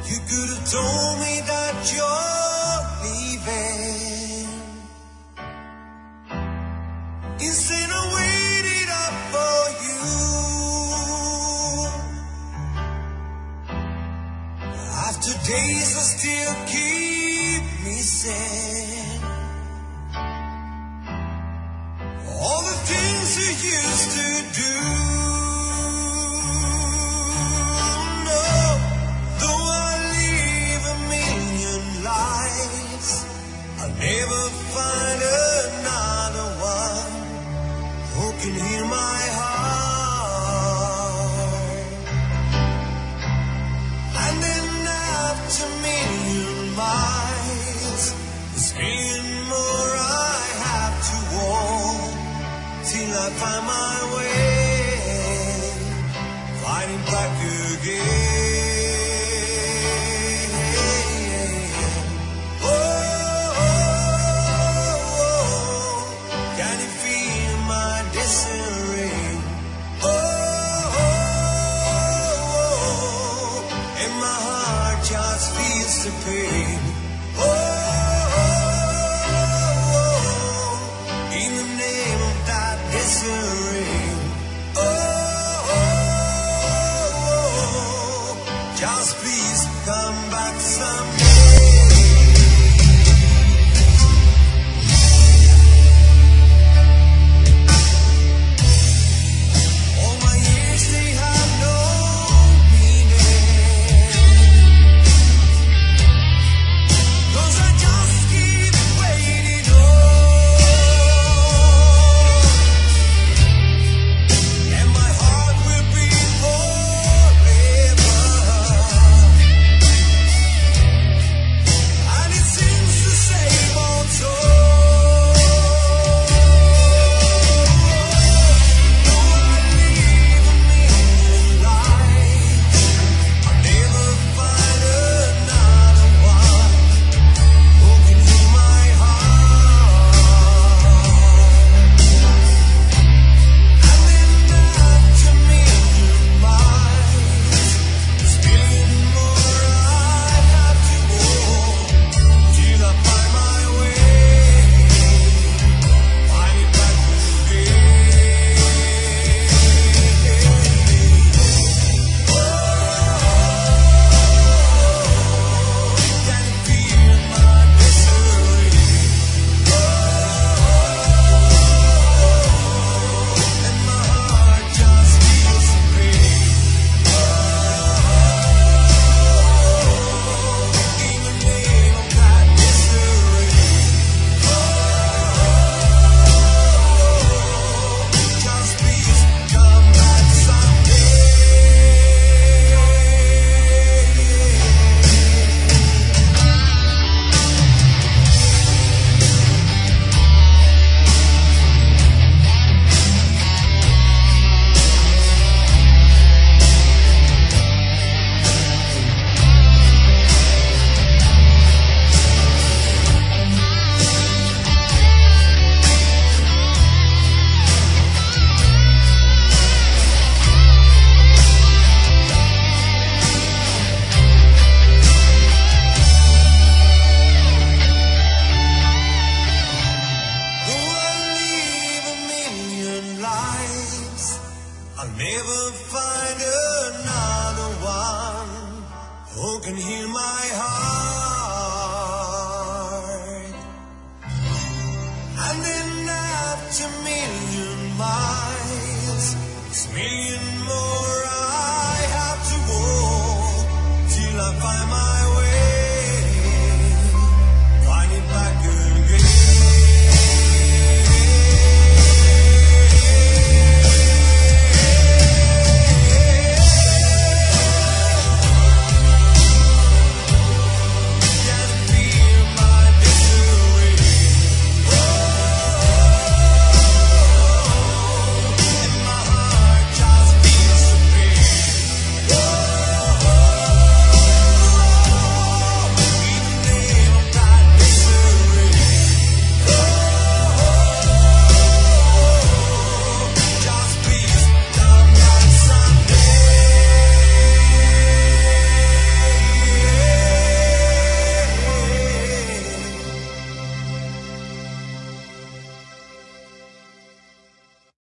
You could have told me that you're leaving. Instead I waited up for you. After days that still keep me saying all the things you used to do. No, though I live a million lives, I'll never find another one who can heal my heart. And then after a million miles, there's million more I have to walk till I find my way, fighting back again. Oh, oh, oh, can you feel my disarray? Oh, oh, oh, and my heart just feels the pain. Oh, in the name of that disarray. Oh, just please come back someday. All my years they have no meaning, 'cause I just keep waiting on, and my heart will beat forever. And it seems the same old song. Though I live a million lives, I'll never find another one who can heal my heart. And then after a million miles, there's million more I have to walk till I find my way, find it back again. Oh, can you feel my misery? Oh, and my heart just feels the pain. In the name of that misery. Just please come back someday. Though I live a million lives, I'll never find another one who can heal my heart.